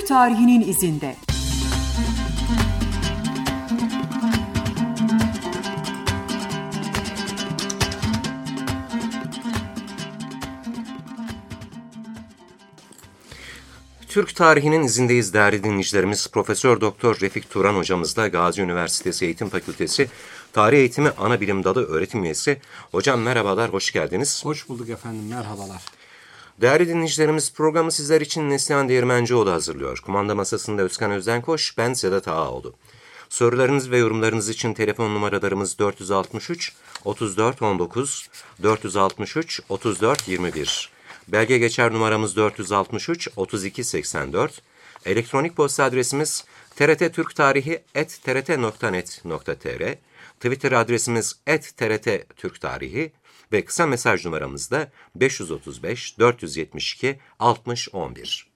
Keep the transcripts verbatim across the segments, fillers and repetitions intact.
tarihinin izinde. Türk tarihinin izindeyiz değerli dinleyicilerimiz. Profesör Doktor Refik Turan hocamızla Gazi Üniversitesi Eğitim Fakültesi Tarih Eğitimi Anabilim Dalı öğretim üyesi. Hocam merhabalar, hoş geldiniz. Hoş bulduk efendim, merhabalar. Değerli dinleyicilerimiz, programı sizler için Neslihan Değirmencioğlu hazırlıyor. Kumanda masasında Özkan Özdenkoş, ben Sedat Ağaoğlu. Sorularınız ve yorumlarınız için telefon numaralarımız dört yüz altmış üç otuz dört on dokuz, dört yüz altmış üç otuz dört yirmi bir. Belge geçer numaramız dört yüz altmış üç otuz iki seksen dört. Elektronik posta adresimiz trttürktarihi at trt nokta net nokta tr. Twitter adresimiz at trttürktarihi ve kısa mesaj numaramız da beş yüz otuz beş dört yüz yetmiş iki altmış on bir.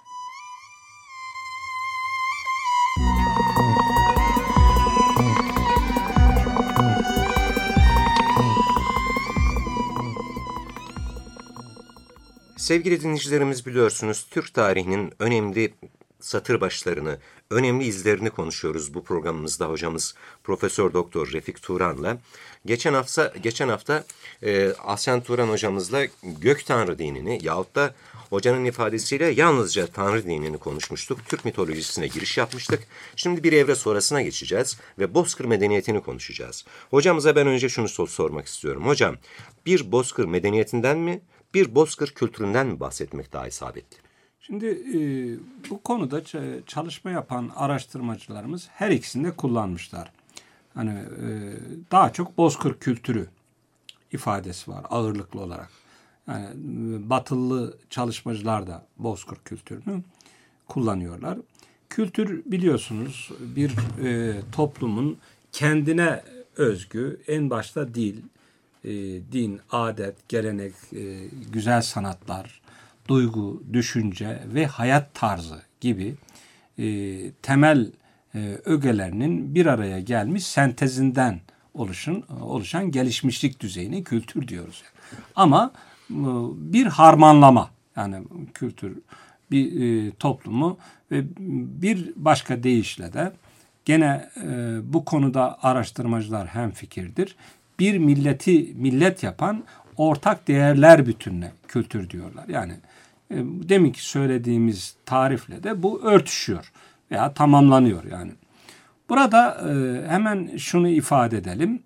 Sevgili dinleyicilerimiz, biliyorsunuz Türk tarihinin önemli satır başlarını, önemli izlerini konuşuyoruz bu programımızda hocamız Profesör Doktor Refik Turan'la. Geçen hafta geçen hafta e, Asyan Turan hocamızla gök tanrı dinini yahut da hocanın ifadesiyle yalnızca tanrı dinini konuşmuştuk. Türk mitolojisine giriş yapmıştık. Şimdi bir evre sonrasına geçeceğiz ve Bozkır medeniyetini konuşacağız. Hocamıza ben önce şunu sor sormak istiyorum. Hocam, bir Bozkır medeniyetinden mi, bir Bozkır kültüründen mi bahsetmek daha isabetli? Şimdi e, bu konuda çalışma yapan araştırmacılarımız her ikisini de kullanmışlar. Hani e, daha çok Bozkır kültürü ifadesi var ağırlıklı olarak. Yani batılı çalışmacılar da Bozkır kültürünü kullanıyorlar. Kültür, biliyorsunuz, bir e, toplumun kendine özgü en başta dil, e, din, adet, gelenek, e, güzel sanatlar, duygu, düşünce ve hayat tarzı gibi e, temel e, ögelerinin bir araya gelmiş sentezinden oluşun, oluşan gelişmişlik düzeyine kültür diyoruz. Ama e, bir harmanlama, yani kültür bir e, toplumu ve bir başka deyişle de gene e, bu konuda araştırmacılar hemfikirdir. Bir milleti millet yapan ortak değerler bütününe kültür diyorlar. Yani e, deminki söylediğimiz tarifle de bu örtüşüyor veya tamamlanıyor yani. Burada e, hemen şunu ifade edelim.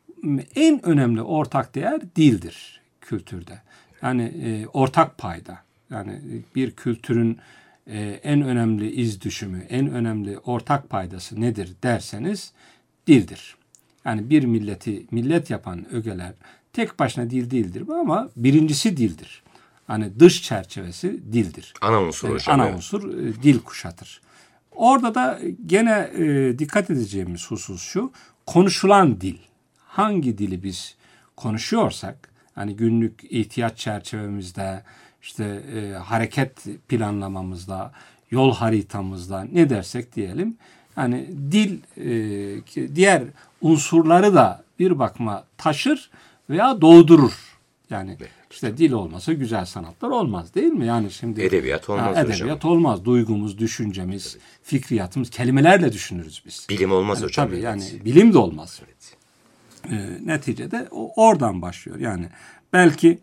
En önemli ortak değer dildir kültürde. Yani e, ortak payda. Yani bir kültürün e, en önemli iz düşümü, en önemli ortak paydası nedir derseniz dildir. Yani bir milleti millet yapan ögeler tek başına dil değildir ama birincisi dildir. Hani dış çerçevesi dildir. Ana unsur yani hocam. Ana unsur e, dil kuşatır. Orada da gene e, dikkat edeceğimiz husus şu: konuşulan dil. Hangi dili biz konuşuyorsak, hani günlük ihtiyaç çerçevemizde, işte e, hareket planlamamızda, yol haritamızda ne dersek diyelim, yani dil e, diğer unsurları da bir bakıma taşır veya doğdurur. Yani işte dil olmasa güzel sanatlar olmaz, değil mi? Yani şimdi edebiyat olmaz ha, hocam. Edebiyat olmaz. Duygumuz, düşüncemiz, evet, fikriyatımız, kelimelerle düşünürüz biz. Bilim olmaz yani, hocam. Tabii evet. yani bilim de olmaz. Evet. Ee, neticede o, oradan başlıyor. Yani belki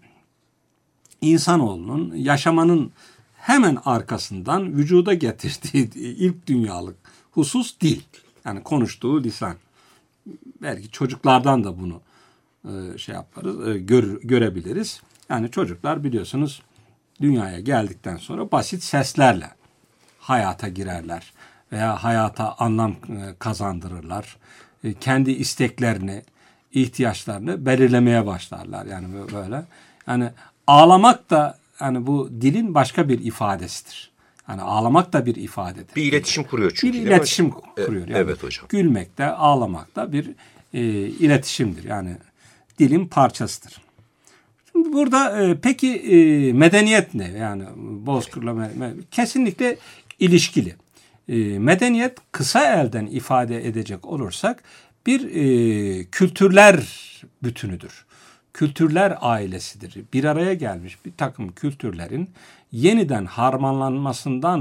insanoğlunun yaşamanın hemen arkasından vücuda getirdiği ilk dünyalık husus dil. Yani konuştuğu lisan. Belki çocuklardan da bunu e, şey yaparız, e, gör, görebiliriz. Yani çocuklar, biliyorsunuz, dünyaya geldikten sonra basit seslerle hayata girerler veya hayata anlam e, kazandırırlar. E, kendi isteklerini, ihtiyaçlarını belirlemeye başlarlar. Yani böyle. Yani ağlamak da yani bu dilin başka bir ifadesidir. Yani ağlamak da bir ifadedir. Bir iletişim kuruyor çünkü. Bir iletişim kuruyor. Yani evet hocam. Gülmek de, ağlamak da bir e, iletişimdir. Yani dilin parçasıdır. Şimdi burada e, peki e, medeniyet ne? Yani Bozkır'la me- kesinlikle ilişkili. E, medeniyet kısa elden ifade edecek olursak bir e, kültürler bütünüdür. Kültürler ailesidir. Bir araya gelmiş bir takım kültürlerin yeniden harmanlanmasından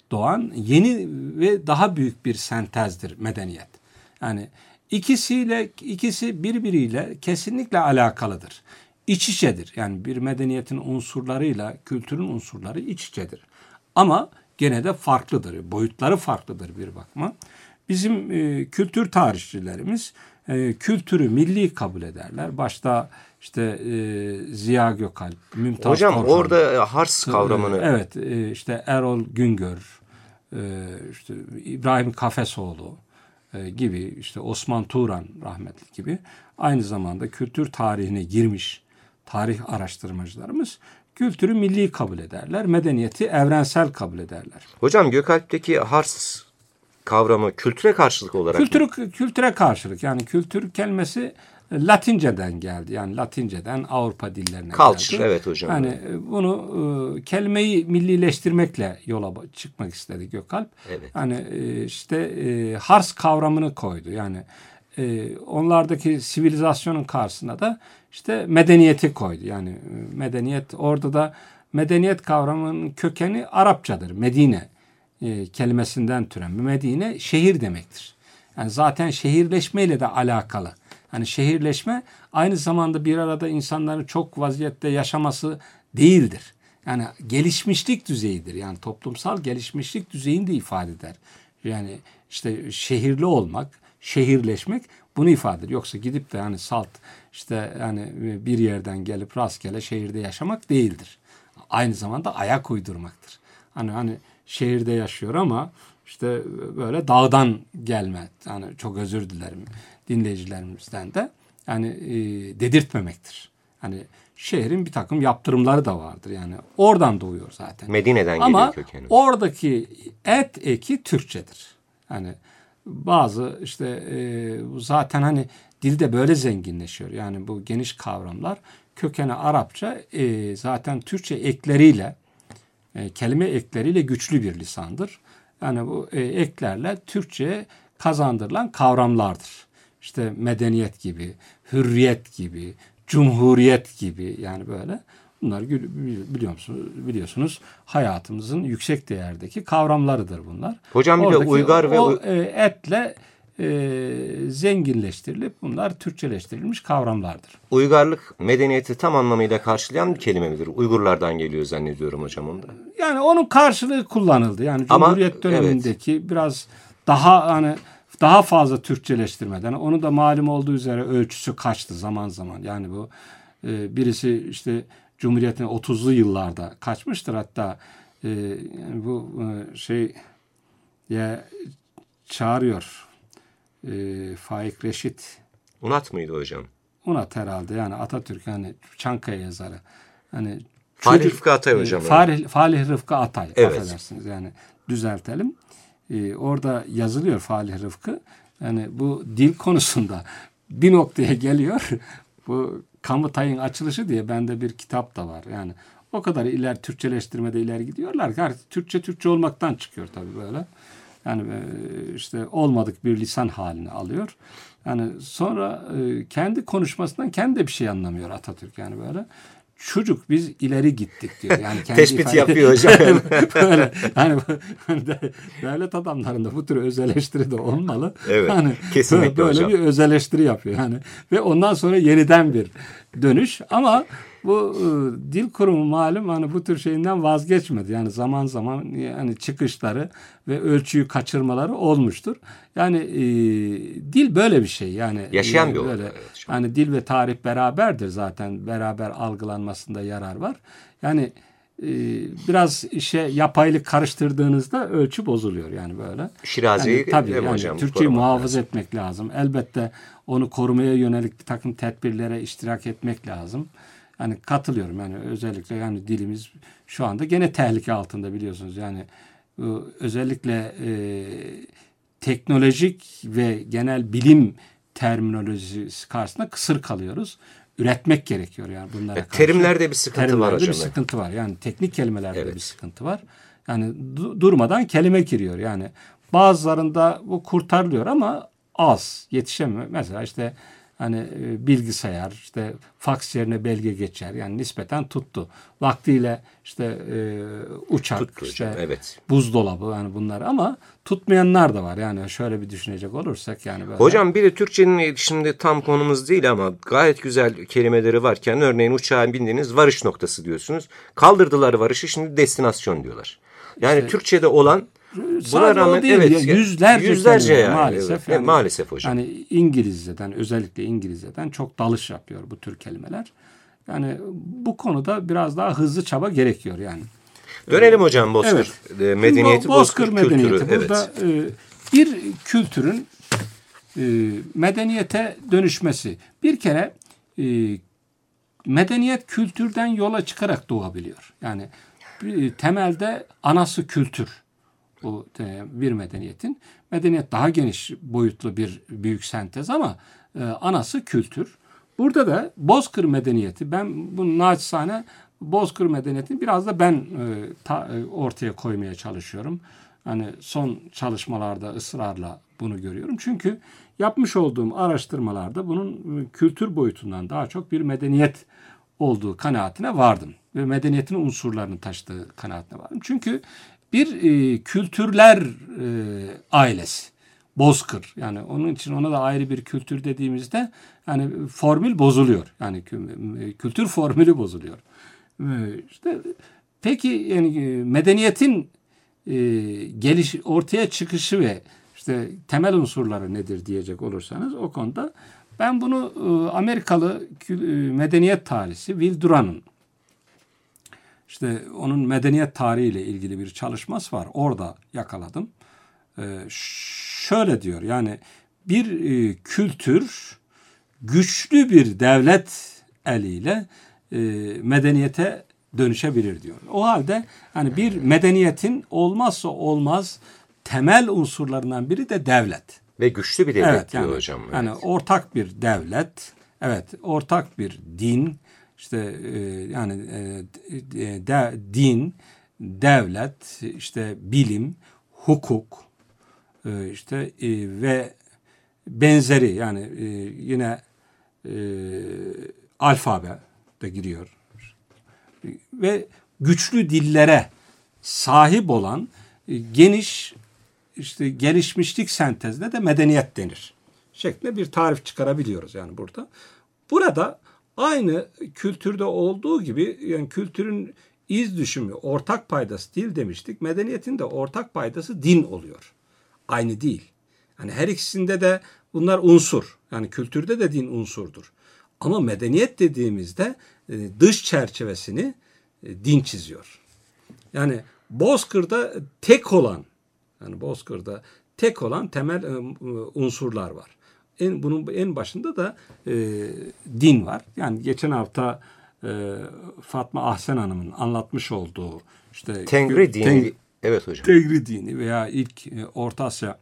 doğan yeni ve daha büyük bir sentezdir medeniyet. Yani ikisiyle ikisi birbiriyle kesinlikle alakalıdır. İç içedir. Yani bir medeniyetin unsurlarıyla kültürün unsurları iç içedir. Ama gene de farklıdır. Boyutları farklıdır bir bakıma. Bizim e, kültür tarihçilerimiz e, kültürü milli kabul ederler. Başta işte e, Ziya Gökalp, Mümtaz Hocam Korhan, orada Hars kavramını... E, evet, e, işte Erol Güngör, e, işte İbrahim Kafesoğlu e, gibi, işte Osman Turan rahmetli gibi aynı zamanda kültür tarihine girmiş tarih araştırmacılarımız kültürü milli kabul ederler, medeniyeti evrensel kabul ederler. Hocam Gökalp'teki Hars kavramı kültüre karşılık olarak Kültürü, mı? Kültüre karşılık, yani kültür kelimesi Latinceden geldi. Yani Latinceden Avrupa dillerine Culture, geldi. evet hocam. Yani bunu e, kelimeyi millileştirmekle yola çıkmak istedi Gökalp. Evet. Hani e, işte e, Hars kavramını koydu. Yani e, onlardaki sivilizasyonun karşısına da işte medeniyeti koydu. Yani e, medeniyet, orada da medeniyet kavramının kökeni Arapçadır. Medine e, kelimesinden türeyen. Medine şehir demektir. Yani zaten şehirleşmeyle de alakalı. Hani şehirleşme aynı zamanda bir arada insanların çok vaziyette yaşaması değildir. Yani gelişmişlik düzeyidir. Yani toplumsal gelişmişlik düzeyini de ifade eder. Yani işte şehirli olmak, şehirleşmek bunu ifade eder. Yoksa gidip de hani salt işte yani bir yerden gelip rastgele şehirde yaşamak değildir. Aynı zamanda ayak uydurmaktır. Hani hani şehirde yaşıyor ama işte böyle dağdan gelme. Yani çok özür dilerim dinleyicilerimizden de. Yani e, dedirtmemektir. Hani şehrin bir takım yaptırımları da vardır. Yani oradan doğuyor zaten. Medine'den ama geliyor kökeni. oradaki et eki Türkçedir. Yani bazı işte e, zaten hani dilde böyle zenginleşiyor. Yani bu geniş kavramlar kökeni Arapça, e, zaten Türkçe ekleriyle e, kelime ekleriyle güçlü bir lisandır. Yani bu e, eklerle Türkçe'ye kazandırılan kavramlardır. İşte medeniyet gibi, hürriyet gibi, cumhuriyet gibi, yani böyle. Bunlar biliyor musunuz, biliyorsunuz hayatımızın yüksek değerdeki kavramlarıdır bunlar. Hocam bir Oradaki de uygar ve... O e, etle e, zenginleştirilip bunlar Türkçeleştirilmiş kavramlardır. Uygarlık medeniyeti tam anlamıyla karşılayan bir kelime midir? Uygurlardan geliyor zannediyorum hocam onda. Yani onun karşılığı kullanıldı. Yani Ama, Cumhuriyet dönemindeki evet, biraz daha hani daha fazla Türkçeleştirmeden, onu da malum olduğu üzere ölçüsü kaçtı zaman zaman. Yani bu e, birisi işte Cumhuriyet'in otuzlu yıllarda kaçmıştır hatta e, yani bu e, şey ya çağırıyor e, Faik Reşit. Unat mıydı hocam? Unat herhalde, yani Atatürk, hani Çankaya yazarı. Hani Falih Rıfkı Atay hocam. E, Falih, Falih Rıfkı Atay. Evet. Affedersiniz, yani düzeltelim. E, orada yazılıyor Falih Rıfkı. Yani bu dil konusunda bir noktaya geliyor. Bu Kamıtay'ın açılışı diye bende bir kitap da var. Yani o kadar ileri Türkçeleştirmede ileri gidiyorlar ki artık Türkçe Türkçe olmaktan çıkıyor tabii böyle. Yani işte olmadık bir lisan halini alıyor. Yani sonra kendi konuşmasından kendi de bir şey anlamıyor Atatürk, yani böyle. Çocuk biz ileri gittik diyor. Yani kendi tespit ifade... yapıyor hocam. Böyle yani devlet adamlarında bu tür öz eleştiri de olmalı. Evet. Yani kesinlikle böyle hocam. bir öz eleştiri yapıyor yani ve ondan sonra yeniden bir dönüş, ama bu e, dil kurumu malum hani bu tür şeyinden vazgeçmedi. Yani zaman zaman yani çıkışları ve ölçüyü kaçırmaları olmuştur. Yani e, dil böyle bir şey. Yani yaşayan e, bir olay. böyle. Evet, yani dil ve tarih beraberdir zaten. Beraber algılanmasında yarar var. Yani e, biraz işe yapaylık karıştırdığınızda ölçü bozuluyor yani böyle. Şirazi'yi yani, tabii yani hocam, Türkçeyi muhafaza lazım. etmek lazım. Elbette onu korumaya yönelik bir takım tedbirlere iştirak etmek lazım. Yani katılıyorum, yani özellikle yani dilimiz şu anda gene tehlike altında, biliyorsunuz. Yani özellikle e, teknolojik ve genel bilim terminolojisi karşısında kısır kalıyoruz. Üretmek gerekiyor yani bunlara karşı. Terimlerde bir sıkıntı Terimlerde var hocam. bir sıkıntı var. Yani teknik kelimelerde evet. bir sıkıntı var. Yani du- durmadan kelime giriyor. Yani bazılarında bu kurtarılıyor ama az, yetişemiyor. Mesela işte hani e, bilgisayar, işte faks yerine belge geçer. Yani nispeten tuttu. Vaktiyle işte e, uçak, Tuttu işte hocam, evet. buzdolabı, yani bunlar, ama tutmayanlar da var. Yani şöyle bir düşünecek olursak yani böyle. Hocam bir de Türkçenin şimdi tam konumuz değil ama gayet güzel kelimeleri varken örneğin uçağa bindiniz varış noktası diyorsunuz. Kaldırdılar varışı, şimdi destinasyon diyorlar. Yani İşte, Türkçe'de olan buna sadece rağmen o değil, evet ya, yüzlerce, yüzlerce kelime yani maalesef. evet. Yani, maalesef hocam. Yani İngilizceden, özellikle İngilizceden çok dalış yapıyor bu tür kelimeler. Yani bu konuda biraz daha hızlı çaba gerekiyor yani. Dönelim hocam Bozkır Evet. e, medeniyeti, Bo- Bozkır Bozkır medeniyeti. kültürü. Burada Evet. e, bir kültürün e, medeniyete dönüşmesi. Bir kere e, medeniyet kültürden yola çıkarak doğabiliyor. Yani e, temelde anası kültür. Bu e, bir medeniyetin. Medeniyet daha geniş boyutlu bir büyük sentez ama e, anası kültür. Burada da Bozkır medeniyeti, ben bunu naçizane Bozkır medeniyetini biraz da ben e, ta, e, ortaya koymaya çalışıyorum. Hani son çalışmalarda ısrarla bunu görüyorum. Çünkü yapmış olduğum araştırmalarda bunun e, kültür boyutundan daha çok bir medeniyet olduğu kanaatine vardım. Ve medeniyetin unsurlarını taşıdığı kanaatine vardım. Çünkü bir e, kültürler e, ailesi. Bozkır. Yani onun için ona da ayrı bir kültür dediğimizde yani formül bozuluyor. Yani kültür formülü bozuluyor. İşte peki yani medeniyetin e, geliş ortaya çıkışı ve işte temel unsurları nedir diyecek olursanız, o konuda ben bunu e, Amerikalı e, medeniyet tarihçi Will Durant'ın, işte onun medeniyet tarihiyle ilgili bir çalışması var. Orada yakaladım. Ee, şöyle diyor, yani bir e, kültür güçlü bir devlet eliyle e, medeniyete dönüşebilir diyor. O halde hani bir medeniyetin olmazsa olmaz temel unsurlarından biri de devlet. Ve güçlü bir devlet Evet, diyor yani, hocam. Evet. Yani ortak bir devlet, evet, ortak bir din, işte e, yani e, de, din, devlet, işte bilim, hukuk, e, işte e, ve benzeri, yani e, yine e, alfabe de giriyor ve güçlü dillere sahip olan e, geniş, işte gelişmişlik sentezine de medeniyet denir şeklinde bir tarif çıkarabiliyoruz yani burada. Burada aynı kültürde olduğu gibi yani kültürün iz düşümü, ortak paydası dil demiştik. Medeniyetin de ortak paydası din oluyor. Aynı değil. Yani her ikisinde de bunlar unsur. Yani kültürde de din unsurdur. Ama medeniyet dediğimizde dış çerçevesini din çiziyor. Yani Bozkır'da tek olan, yani Bozkır'da tek olan temel unsurlar var. En, bunun en başında da e, din var. Yani geçen hafta e, Fatma Ahsen Hanım'ın anlatmış olduğu işte Tengri dini. Ten, evet hocam. Tengri dini veya ilk e, Orta Asya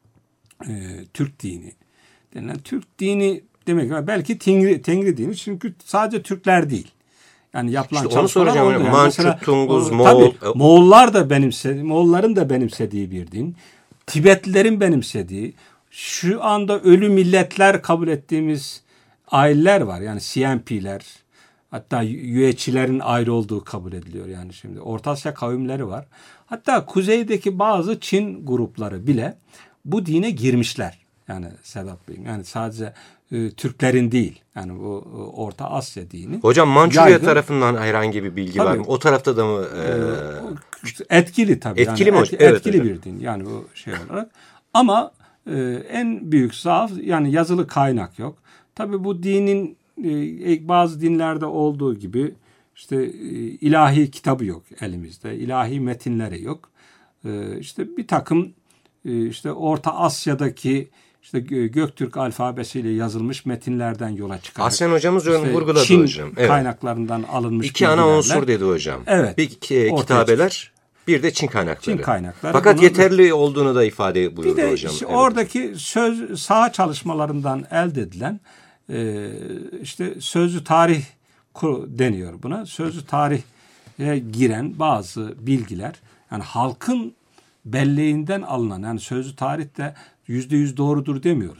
e, Türk dini denilen Türk dini demek, belki Tengri, Tengri dini, çünkü sadece Türkler değil. Yani yapılan İşte çalışmalar oldu. Yani Mançu, mesela, Tunguz, o, Moğol. Tabii, Moğollar da benimsedi, Moğolların da benimsediği bir din. Tibetlilerin benimsediği, şu anda ölü milletler kabul ettiğimiz aileler var. Yani C N P'ler, hatta Yueçilerin ayrı olduğu kabul ediliyor. Yani şimdi Orta Asya kavimleri var. Hatta kuzeydeki bazı Çin grupları bile bu dine girmişler. Yani Sedat Bey'im, yani sadece e, Türklerin değil. Yani bu e, Orta Asya dini. Hocam Mançurya yaygın, tarafından herhangi bir bilgi tabii, var mı? O tarafta da mı? E, etkili tabii. Etkili yani mi hocam? Evet, etkili hocam. bir din. Yani bu şey olarak. Ama e, en büyük zaaf, yani yazılı kaynak yok. Tabii bu dinin e, bazı dinlerde olduğu gibi işte e, ilahi kitabı yok elimizde. İlahi metinleri yok. E, işte bir takım e, işte Orta Asya'daki işte Göktürk alfabesiyle yazılmış metinlerden yola çıkarak. Ahsen hocamız işte vurguladı Çin hocam. Evet. kaynaklarından alınmış İki ana bilgilerle, unsur dedi hocam. Evet. Bir ki, kitabeler, bir de Çin kaynakları. Çin kaynakları. Fakat Bunu, yeterli olduğunu da ifade buyurdu bir de hocam. işte Evet. oradaki söz saha çalışmalarından elde edilen e, işte sözlü tarih deniyor buna. Sözlü tarihe giren bazı bilgiler, yani halkın belleğinden alınan, yani sözlü tarihte yüzde yüz doğrudur demiyoruz.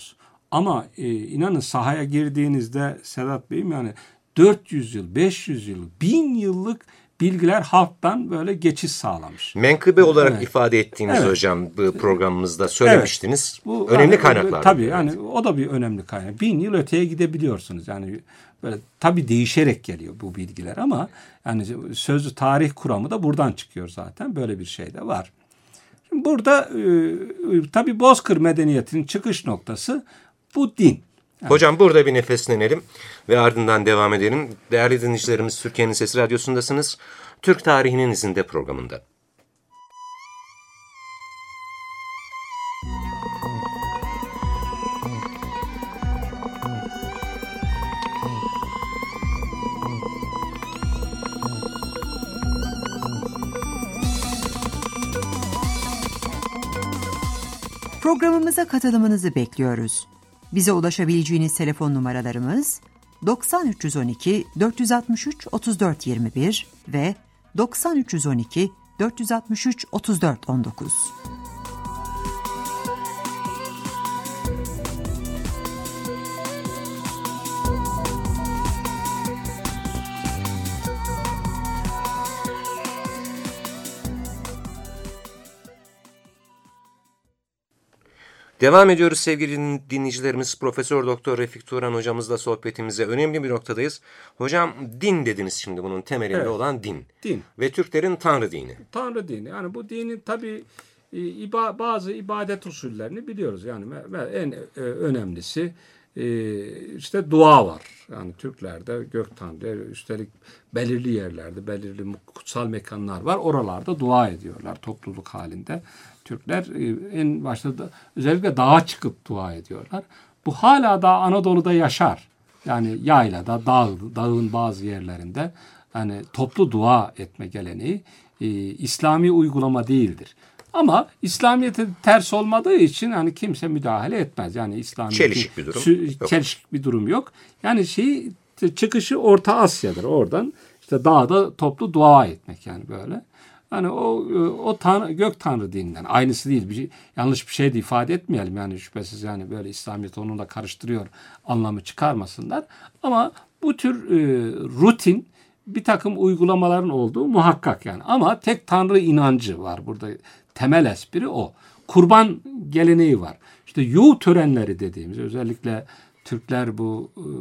Ama e, inanın sahaya girdiğinizde Sedat Bey'im yani dört yüz yıl, beş yüz yıl, bin yıllık bilgiler halktan böyle geçiş sağlamış. Menkıbe olarak Evet. ifade ettiğiniz Evet. hocam bu programımızda söylemiştiniz. Evet. Bu, önemli yani, kaynaklar. Tabii evet. yani o da bir önemli kaynak. Bin yıl öteye gidebiliyorsunuz. Yani böyle tabii değişerek geliyor bu bilgiler ama yani sözlü tarih kuramı da buradan çıkıyor zaten. Böyle bir şey de var. Şimdi burada e, tabii Bozkır medeniyetinin çıkış noktası bu din. Yani. Hocam burada bir nefeslenelim ve ardından devam edelim. Değerli dinleyicilerimiz, Türkiye'nin Sesi Radyosu'ndasınız. Türk Tarihinin İzinde programında. Programımıza katılımınızı bekliyoruz. Bize ulaşabileceğiniz telefon numaralarımız doksan üç yüz on iki dört yüz altmış üç otuz dört yirmi bir ve doksan üç yüz on iki dört yüz altmış üç otuz dört on dokuz. Devam ediyoruz sevgili dinleyicilerimiz. Profesör Doktor Refik Turan hocamızla sohbetimize önemli bir noktadayız. Hocam din dediniz şimdi bunun temelinde evet. olan din. Din. Ve Türklerin Tanrı dini. Tanrı dini. Yani bu dinin tabii iba, bazı ibadet usullerini biliyoruz. Yani en e, önemlisi e, işte dua var. Yani Türklerde gök tanrı, üstelik belirli yerlerde, belirli kutsal mekanlar var. Oralarda dua ediyorlar topluluk halinde. Türkler en başta da özellikle dağa çıkıp dua ediyorlar. Bu hala da Anadolu'da yaşar. Yani yaylada, dağ, dağın bazı yerlerinde hani toplu dua etme geleneği e, İslami uygulama değildir. Ama İslamiyet'e ters olmadığı için hani kimse müdahale etmez. Yani İslamiyet'in çelişik bir durum sü- yok. Çelişik bir durum yok. Yani şey çıkışı Orta Asya'dır. Oradan işte dağda toplu dua etmek yani böyle. Hani o o tanrı, gök tanrı dininden aynısı değil. Bir şey, yanlış bir şey de ifade etmeyelim yani şüphesiz yani böyle İslamiyet onunla karıştırıyor anlamı çıkarmasınlar. Ama bu tür e, rutin bir takım uygulamaların olduğu muhakkak yani. Ama tek tanrı inancı var burada. Temel espri o. Kurban geleneği var. İşte yuh törenleri dediğimiz özellikle Türkler bu e,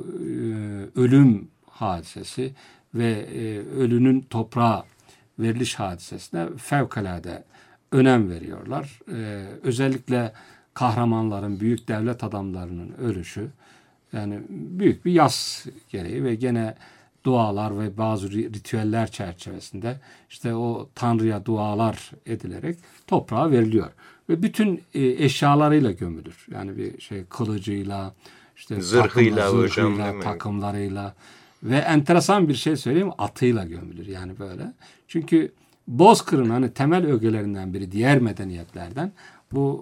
ölüm hadisesi ve e, ölünün toprağa veriliş hadisesine fevkalade önem veriyorlar. Ee, özellikle kahramanların, büyük devlet adamlarının ölüşü yani büyük bir yas gereği ve gene dualar ve bazı ritüeller çerçevesinde işte o Tanrı'ya dualar edilerek toprağa veriliyor. Ve bütün e, eşyalarıyla gömülür. Yani bir şey kılıcıyla, işte zırhıyla, takımla, hocam, zırhıyla takımlarıyla ve enteresan bir şey söyleyeyim, atıyla gömülür yani böyle. Çünkü Bozkır'ın hani temel ögelerinden biri diğer medeniyetlerden bu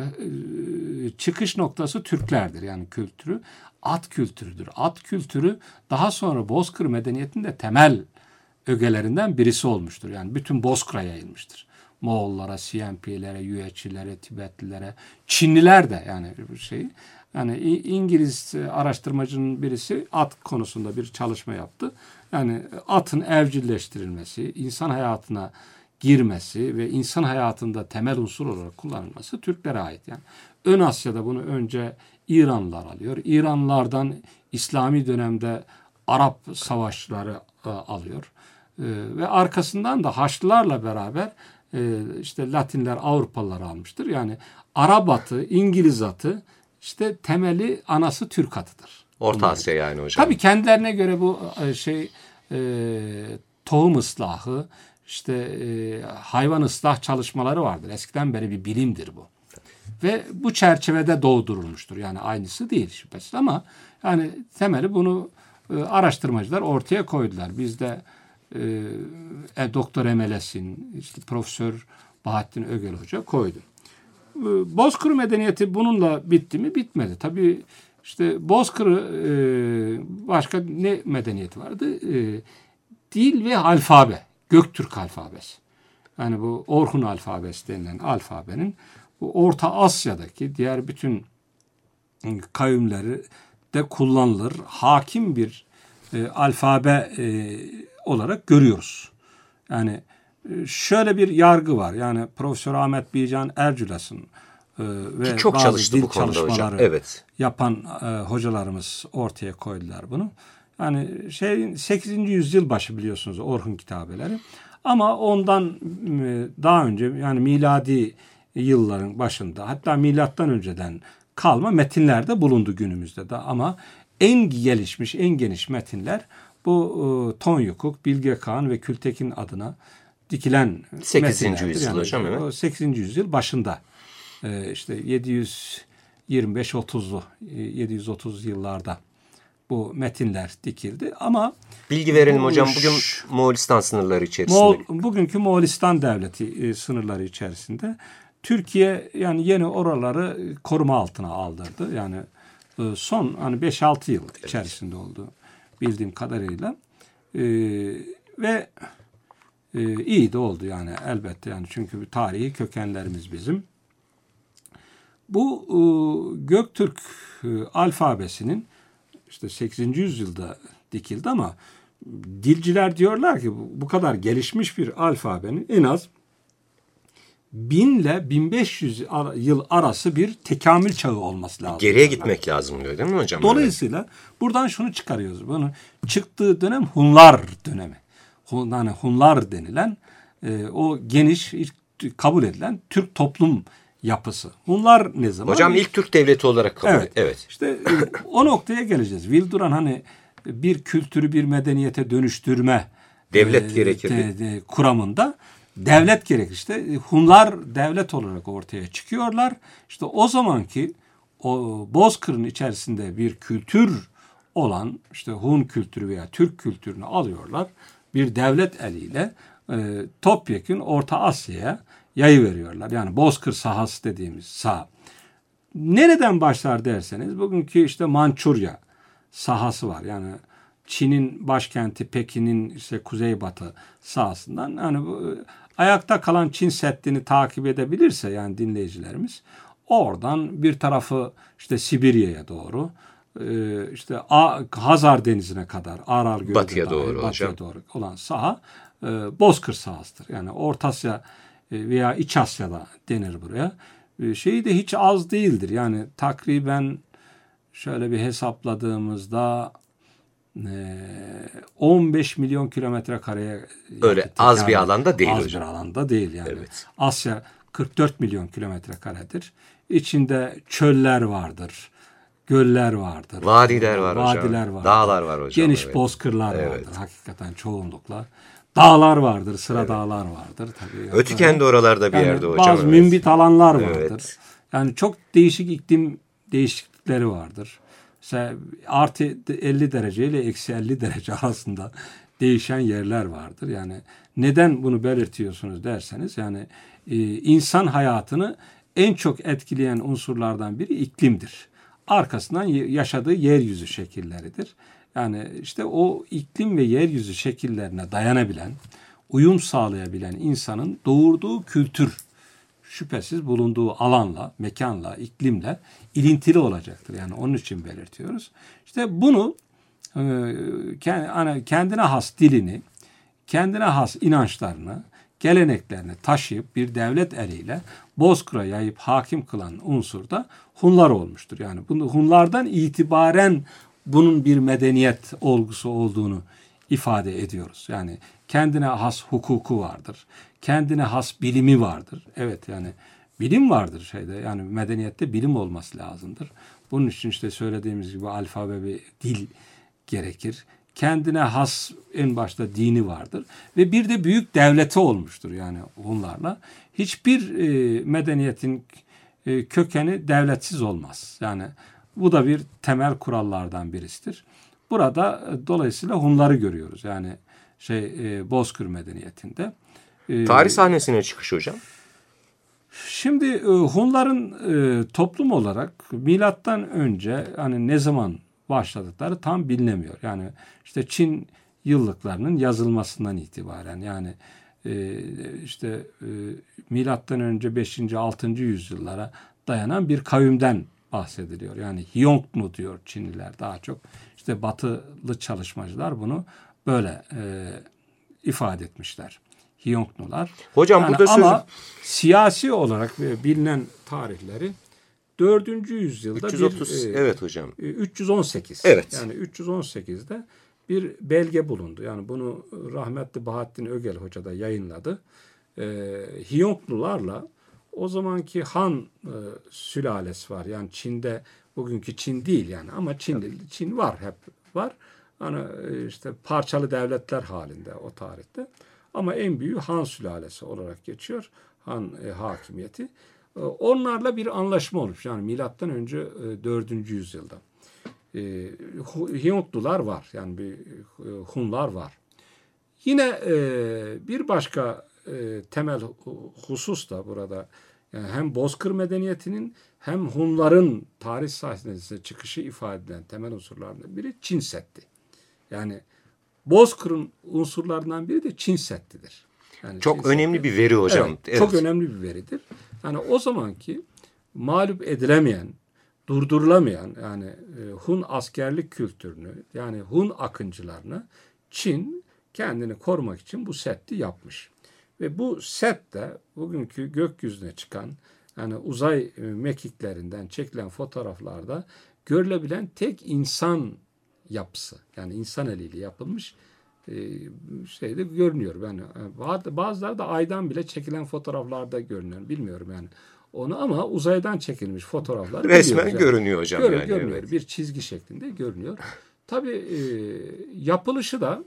e, çıkış noktası Türklerdir yani kültürü. At kültürüdür. At kültürü daha sonra Bozkır medeniyetinde temel ögelerinden birisi olmuştur. Yani bütün Bozkır'a yayılmıştır. Moğollara, C N P'lere, Yueçilere, Tibetlilere, Çinliler de yani bir şey. Yani İngiliz araştırmacının birisi at konusunda bir çalışma yaptı. Yani atın evcilleştirilmesi, insan hayatına girmesi ve insan hayatında temel unsur olarak kullanılması Türklere ait. Yani Ön Asya'da bunu önce İranlılar alıyor. İranlılardan İslami dönemde Arap savaşları e, alıyor. E, ve arkasından da Haçlılarla beraber e, işte Latinler, Avrupalılar almıştır. Yani Arap atı, İngiliz atı işte temeli anası Türk atıdır. Orta Asya yani hocam. Tabii kendilerine göre bu şey e, tohum ıslahı, işte e, hayvan ıslah çalışmaları vardır. Eskiden beri bir bilimdir bu. Ve bu çerçevede doğdurulmuştur. Yani aynısı değil şüphesiz ama yani temeli bunu e, araştırmacılar ortaya koydular. Biz de e, Doktor Emel Esin, işte Profesör Bahattin Ögel Hoca koydu. E, Bozkır medeniyeti bununla bitti mi? Bitmedi. Tabii işte Bozkır e, başka ne medeniyeti vardı? E, dil ve alfabe. Göktürk alfabesi. Yani bu Orhun alfabesi denilen alfabenin bu Orta Asya'daki diğer bütün kavimleri de kullanılır. Hakim bir e, alfabe e, olarak görüyoruz. Yani e, şöyle bir yargı var. Yani Profesör Ahmet Bican Ercülas'ın e, ve çok bazı çalıştı dil bu konuda çalışmaları hocam. Evet. yapan e, hocalarımız ortaya koydular bunu. Yani şey sekizinci yüzyıl başı biliyorsunuz Orhun kitabeleri. Ama ondan e, daha önce yani miladi yılların başında hatta milattan önceden kalma metinlerde bulundu günümüzde de ama en gelişmiş, en geniş metinler bu e, Tonyukuk, Bilge Kağan ve Kültekin adına dikilen sekizinci yüzyıl yani, hocam evet. sekizinci yüzyıl başında e, işte yedi yüz yirmi beş otuzlu yedi yüz otuz yıllarda bu metinler dikildi ama bilgi verelim bu, hocam bugün Moğolistan sınırları içerisinde. Moğol, bugünkü Moğolistan devleti e, sınırları içerisinde Türkiye yani yeni oraları koruma altına aldırdı. Yani e, son hani beş altı yıl içerisinde oldu bildiğim kadarıyla. E, ve e, iyi de oldu yani elbette yani çünkü tarihi kökenlerimiz bizim. Bu e, Göktürk e, alfabesinin işte sekizinci yüzyılda dikildi ama dilciler diyorlar ki bu, bu kadar gelişmiş bir alfabenin en az bin ile bin beş yüz yıl arası bir tekamül çağı olması lazım. Geriye diyorlar. Gitmek lazım diyor değil mi hocam? Dolayısıyla öyle. Buradan şunu çıkarıyoruz. Bunu çıktığı dönem Hunlar dönemi. Hun, yani Hunlar denilen e, o geniş kabul edilen Türk toplum yapısı. Hunlar ne zaman? Hocam ilk Türk devleti olarak kabul evet. et. Evet. İşte o noktaya geleceğiz. Wilduran hani bir kültürü bir medeniyete dönüştürme devlet e, gerekir. De, de, kuramında devlet gerekir. İşte Hunlar devlet olarak ortaya çıkıyorlar. İşte o zamanki o Bozkır'ın içerisinde bir kültür olan işte Hun kültürü veya Türk kültürünü alıyorlar. Bir devlet eliyle e, topyekün Orta Asya'ya yayıveriyorlar. Yani Bozkır sahası dediğimiz saha. Nereden başlar derseniz bugünkü işte Mançurya sahası var. Yani Çin'in başkenti Pekin'in işte kuzeybatı sahasından yani bu, ayakta kalan Çin Seddi'ni takip edebilirse yani dinleyicilerimiz oradan bir tarafı işte Sibirya'ya doğru işte Hazar Denizi'ne kadar Aral Gölü'ne batıya doğru, doğru, batıya doğru olan saha Bozkır sahasıdır. Yani Orta Asya veya İç Asya'da denir buraya. Şeyi de hiç az değildir. Yani takriben şöyle bir hesapladığımızda on beş milyon kilometre kareye öyle az bir alanda değil az hocam. bir alanda değil yani. Evet. Asya kırk dört milyon kilometre karedir. İçinde çöller vardır. Göller vardır. Vadiler var vadiler hocam. Vardır. Dağlar var hocam. Geniş evet. bozkırlar evet. vardır hakikaten çoğunlukla. Dağlar vardır, sıra evet. dağlar vardır tabii. Ötüken de oralarda bir yani yerde hocam. Bazı evet. mümbit alanlar vardır. Evet. Yani çok değişik iklim değişiklikleri vardır. Mesela artı elli derece ile eksi elli derece arasında değişen yerler vardır. Yani neden bunu belirtiyorsunuz derseniz yani e, insan hayatını en çok etkileyen unsurlardan biri iklimdir. Arkasından yaşadığı yeryüzü şekilleridir. Yani işte o iklim ve yeryüzü şekillerine dayanabilen, uyum sağlayabilen insanın doğurduğu kültür şüphesiz bulunduğu alanla, mekanla, iklimle ilintili olacaktır. Yani onun için belirtiyoruz. İşte bunu kendine has dilini, kendine has inançlarını, geleneklerini taşıyıp bir devlet eliyle Bozkır'a yayıp hakim kılan unsur da Hunlar olmuştur. Yani bunu Hunlardan itibaren bunun bir medeniyet olgusu olduğunu ifade ediyoruz. Yani kendine has hukuku vardır. Kendine has bilimi vardır. Evet yani bilim vardır şeyde. Yani medeniyette bilim olması lazımdır. Bunun için işte söylediğimiz gibi alfabe ve dil gerekir. Kendine has en başta dini vardır. Ve bir de büyük devleti olmuştur yani bunlarla. Hiçbir e, medeniyetin e, kökeni devletsiz olmaz. Yani bu da bir temel kurallardan birisidir. Burada e, dolayısıyla Hunları görüyoruz. Yani şey e, Bozkır medeniyetinde. E, Tarih sahnesine çıkış hocam. Şimdi e, Hunların e, toplum olarak milattan önce hani ne zaman başladıkları tam bilinemiyor. Yani işte Çin yıllıklarının yazılmasından itibaren yani e, işte e, milattan önce beşinci altıncı yüzyıllara dayanan bir kavimden bahsediliyor. Yani Hyongnu diyor Çinliler daha çok. İşte batılı çalışmacılar bunu böyle e, ifade etmişler. Hyongnular. Hocam yani burada ama söz... siyasi olarak bilinen tarihleri dördüncü yüzyılda üç yüz otuz bir, evet hocam. üç yüz on sekiz. Evet. Yani üç yüz on sekizde bir belge bulundu. Yani bunu rahmetli Bahattin Ögel Hoca da yayınladı. E, Hyongnularla o zamanki Han e, sülalesi var. Yani Çin'de bugünkü Çin değil yani ama Çin Çin var hep var. Hani işte parçalı devletler halinde o tarihte. Ama en büyüğü Han sülalesi olarak geçiyor. Han e, hakimiyeti. E, onlarla bir anlaşma olmuş. Yani milattan önce e, dördüncü yüzyılda. E, Hyongnular var. Yani bir e, Hunlar var. Yine e, bir başka e, temel husus da burada yani hem Bozkır medeniyetinin hem Hunların tarih sahnesine çıkışı ifade edilen temel unsurlardan biri Çin Seddi. Yani Bozkır'ın unsurlarından biri de Çin Seddi'dir. Yani çok Çin önemli Seddi, bir veri hocam. Evet, evet. Çok önemli bir veridir. Yani o zamanki mağlup edilemeyen, durdurulamayan yani e, Hun askerlik kültürünü yani Hun akıncılarını Çin kendini korumak için bu Seddi yapmış. Ve bu set de bugünkü gökyüzüne çıkan yani uzay mekiklerinden çekilen fotoğraflarda görülebilen tek insan yapısı. Yani insan eliyle yapılmış e, şeyde görünüyor. Yani bazıları da aydan bile çekilen fotoğraflarda görünüyor. Bilmiyorum yani onu ama uzaydan çekilmiş fotoğraflar resmen yani. görünüyor hocam. Gör, yani, görünüyor. Evet. Bir çizgi şeklinde görünüyor. Tabii e, yapılışı da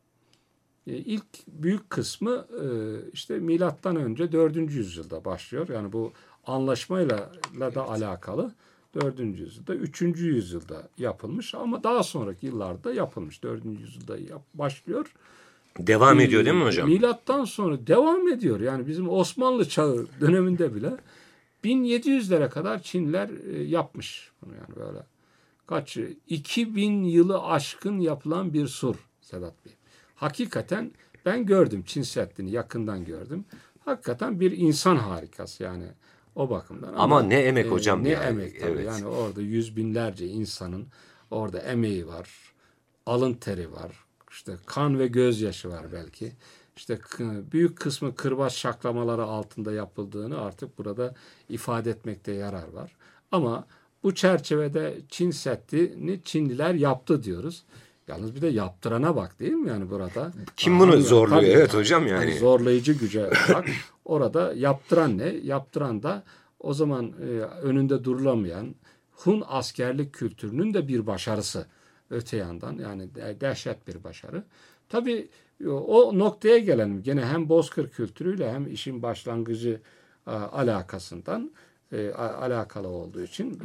İlk büyük kısmı işte milattan önce dördüncü yüzyılda başlıyor. Yani bu anlaşmayla da alakalı dördüncü yüzyılda, üçüncü yüzyılda yapılmış ama daha sonraki yıllarda yapılmış. dördüncü yüzyılda yap, başlıyor. Devam ediyor değil mi hocam? Milattan sonra devam ediyor. Yani bizim Osmanlı çağı döneminde bile bin yedi yüzlere kadar Çinliler yapmış bunu yani böyle. Kaç? iki bin yılı aşkın yapılan bir sur Sedat Bey. Hakikaten ben gördüm Çin Seddi'ni yakından gördüm. Hakikaten bir insan harikası yani o bakımdan. Ama, Ama ne emek e, hocam. Ne yani. emek tabii. Evet. Yani orada yüz binlerce insanın orada emeği var. Alın teri var. İşte kan ve gözyaşı var belki. İşte büyük kısmı kırbaç şaklamaları altında yapıldığını artık burada ifade etmekte yarar var. Ama bu çerçevede Çin Seddi'ni Çinliler yaptı diyoruz. Yalnız bir de yaptırana bak değil mi yani burada? Kim bunu Aa, zorluyor? tabii, Evet hocam yani. yani zorlayıcı güce bak. Orada yaptıran ne? Yaptıran da o zaman e, önünde durulamayan Hun askerlik kültürünün de bir başarısı öte yandan. Yani dehşet bir başarı. Tabii o noktaya gelelim. Gene hem Bozkır kültürüyle hem işin başlangıcı a, alakasından e, a, alakalı olduğu için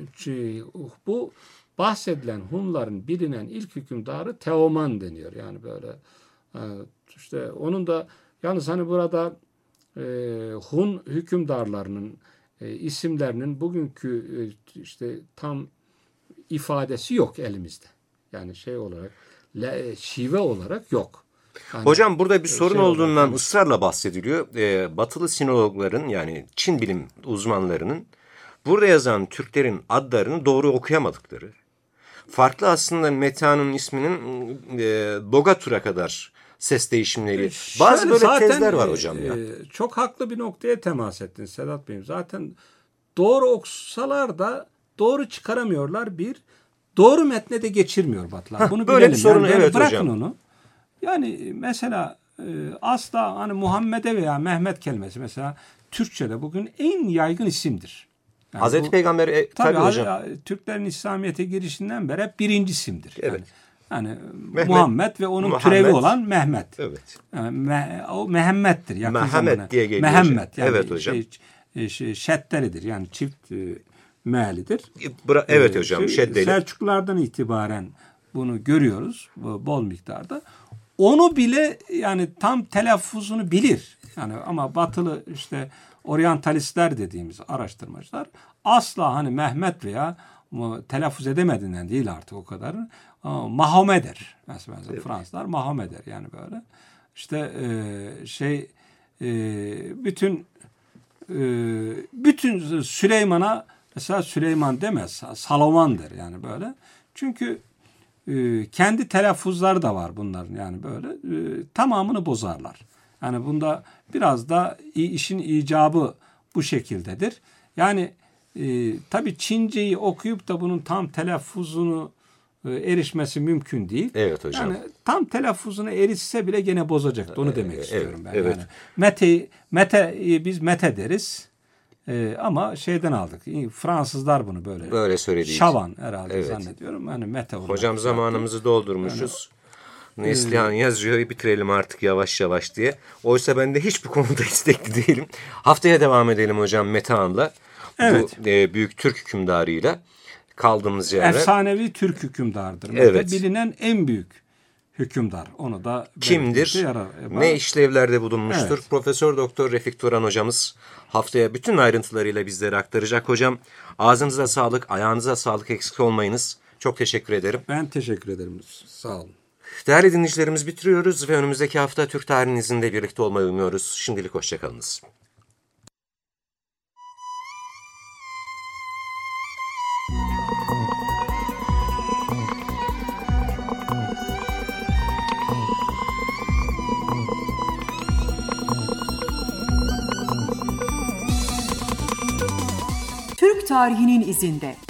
bu bahsedilen Hunların bilinen ilk hükümdarı Teoman deniyor. Yani böyle işte onun da yalnız hani burada e, Hun hükümdarlarının e, isimlerinin bugünkü e, işte tam ifadesi yok elimizde. Yani şey olarak le, şive olarak yok. Yani, hocam burada bir sorun şey olduğundan olarak, ısrarla bahsediliyor. Ee, batılı sinologların yani Çin bilim uzmanlarının burada yazan Türklerin adlarını doğru okuyamadıkları. Farklı aslında metanın isminin e, Bogatur'a kadar ses değişimleri. Bazı Şöyle, böyle zaten, tezler var hocam ya. E, çok haklı bir noktaya temas ettin Sedat Bey'im. Zaten doğru okusalar da doğru çıkaramıyorlar bir. Doğru metne de geçirmiyor Batılar. Bunu böyle bilelim. bir sorun yani evet bırakın hocam. onu. Yani mesela e, asla hani Muhammed'e veya Mehmet kelimesi mesela Türkçe'de bugün en yaygın isimdir. Yani Hazreti bu, Peygamber e, tabii, tabii hocam. Türklerin İslamiyet'e girişinden beri hep birinci isimdir. Evet. Yani, yani Mehmet, Muhammed ve onun Muhammed, türevi olan Mehmet. Evet. Yani me, o Mehmet'tir. Yakın Mehmet zamana. diye geliyor. Mehmet yani evet hocam. Şey, şey, şeddelidir. Yani çift e, mealidir. Bra- evet hocam. Ee, Şeddeli. Selçuklulardan itibaren bunu görüyoruz bol miktarda. Onu bile yani tam telaffuzunu bilir. Yani ama batılı işte oryantalistler dediğimiz araştırmacılar asla hani Mehmet veya telaffuz edemediğinden değil artık o kadar. Mahomeder. Mesela evet. Fransızlar Mahomeder yani böyle. İşte e, şey e, bütün e, bütün Süleyman'a Mesela Süleyman demez, Salomon der yani böyle. Çünkü e, kendi telaffuzları da var bunların yani böyle. E, tamamını bozarlar. Yani bunda biraz da işin icabı bu şekildedir. Yani e, tabii Çince'yi okuyup da bunun tam telaffuzunu e, erişmesi mümkün değil. Evet hocam. Yani tam telaffuzuna erişse bile gene bozacaktı. Onu demek evet, istiyorum ben. evet. Yani Mete, Mete biz Mete deriz. Ee, ama şeyden aldık. Fransızlar bunu böyle. Böyle söylediği Şavan herhalde evet. zannediyorum. Yani Mete Hocam zamanımızı yaptı. doldurmuşuz. Yani, Neslihan e, yazıyor bitirelim artık yavaş yavaş diye. Oysa ben de hiç bu konuda istekli değilim. Haftaya devam edelim hocam Metehan'la. Evet. Bu e, büyük Türk hükümdarıyla kaldığımız yerler. Efsanevi Türk hükümdardır. Mete evet. Bilinen en büyük hükümdar. Onu da kimdir? Yarar. Ne işlevlerde bulunmuştur? Evet. Profesör Doktor Refik Turan hocamız haftaya bütün ayrıntılarıyla bizlere aktaracak hocam. Ağzınıza sağlık, ayağınıza sağlık, eksik olmayınız. Çok teşekkür ederim. Ben teşekkür ederim. Sağ olun. Değerli dinleyicilerimiz bitiriyoruz ve önümüzdeki hafta Türk tarihinizin de birlikte olmayı umuyoruz. Şimdilik hoşçakalınız. Türk tarihinin izinde.